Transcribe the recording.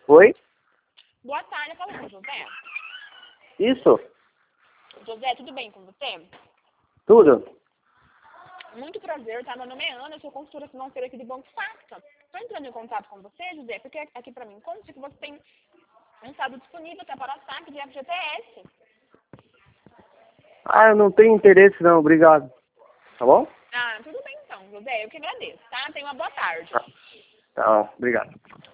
Oi? Boa tarde, fala com o José. Isso? José, tudo bem com você? Tudo? Muito prazer, tá? Meu nome é Ana, eu sou consultora financeira aqui do Banco Safra. Estou entrando em contato com você, José, porque aqui para mim consta que você tem um estado disponível até para saque de FGTS. Ah, eu não tenho interesse não, obrigado. Tá bom? Ah, tudo bem então, José, eu que agradeço, tá? Tenha uma boa tarde. Tá, obrigado.